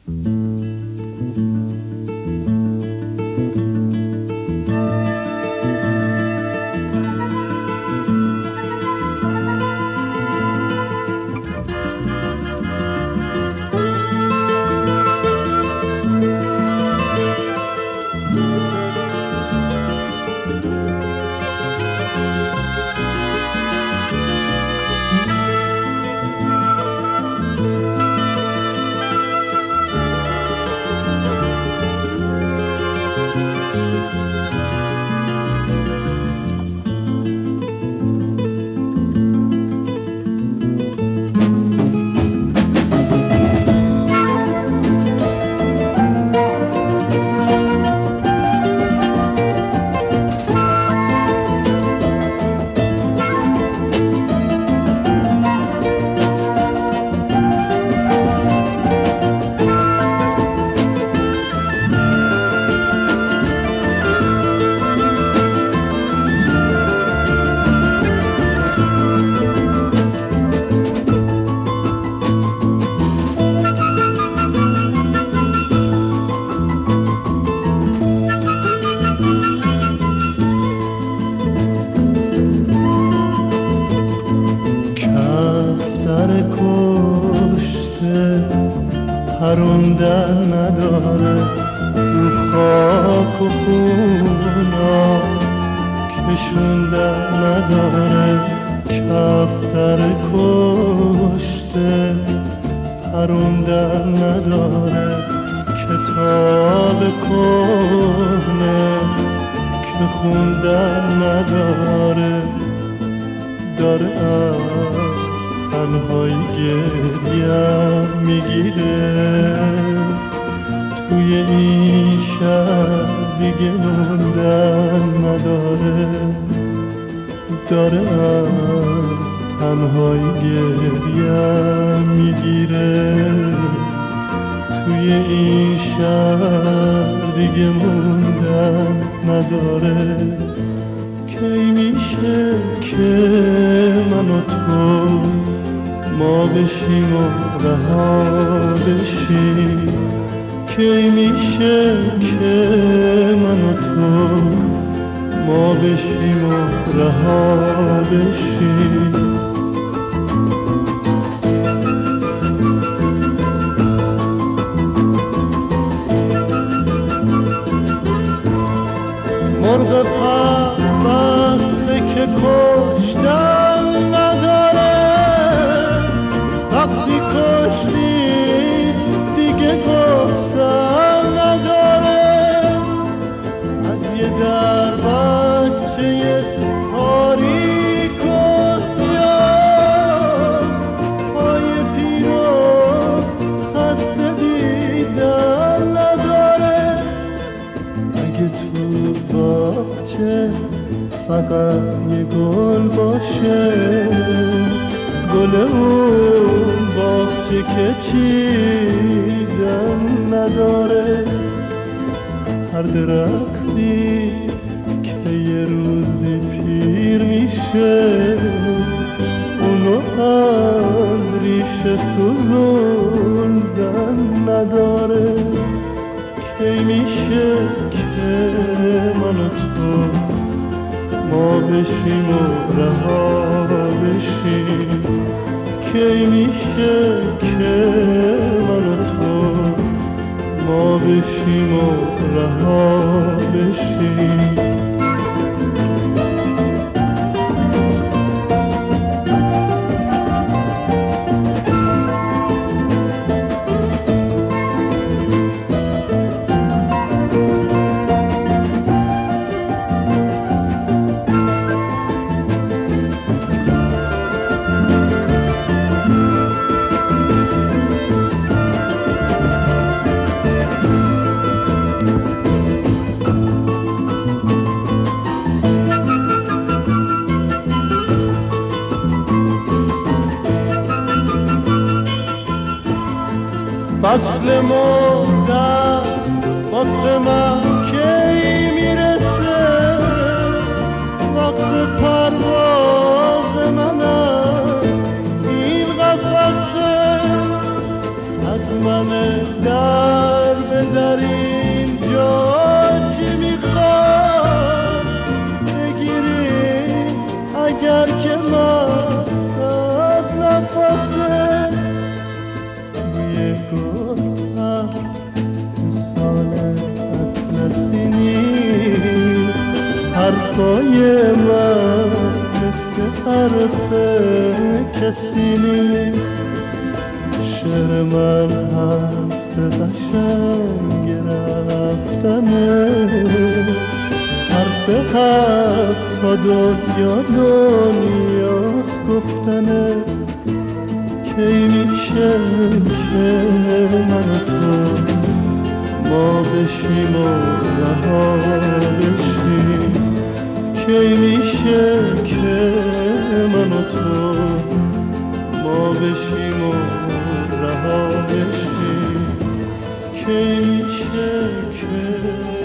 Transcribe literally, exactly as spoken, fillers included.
پروندن نداره رو خاک و خونا، کشوندن نداره کفتر کشته، پروندن نداره کتاب کهنه که خوندن نداره، داره از تنهایی گریم میگیره، توی این شهر دیگه موندن نداره، داره از تنهایی گریم میگیره، توی این شهر دیگه موندن نداره. کی میشه که من و تو ما بشیم و رها بشیم، کی میشه که من و تو ما بشیم و رها بشیم. مرغ پربسته که کشتن نداره، وقتی کشتی دیگه گفتن نداره، از یه در بچه تاریک و سیاه پای پیرو خسته دیدن نداره. اگه تو باغچه فقط یه گل باشه، گل اون باغچه که چیدن نداره، هر درختی که یه روزی پیر میشه اونو از ریشه سوزوندن نداره. کی میشه که من و تو ما بشیم و رها بشیم، کی میشه که من و تو ما بشیم و رها بشیم. فصل مردن واسه من کی میرسه، وقت پرواز من از این قفسه، از من در به در اینجا چی میخواد بگیری اگر که مقصد نفسه روی گوهر مثال اطلسی نیست حرفای من مثل حرف کسی نیست شعر من حرف قشنگ رفتنه حرف حق تا دنیا دنیاست گفتنه کی میشه که من و تو ما بشیم و رها بشیم کی میشه که من و تو ما بشیم و رها بشیم کی میشه که